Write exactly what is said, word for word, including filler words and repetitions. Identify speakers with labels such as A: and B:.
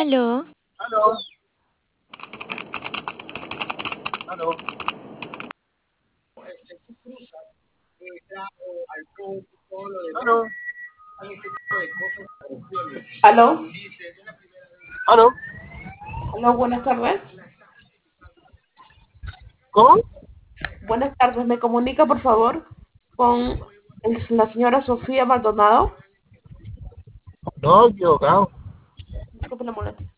A: Aló,
B: Aló, aló. Aló,
C: Aló,
B: aló.
C: aló, buenas tardes.
B: ¿Cómo?
C: Buenas tardes, me comunica por favor con el- la señora Sofía Maldonado.
B: No, equivocado.
C: Disculpe la molestia.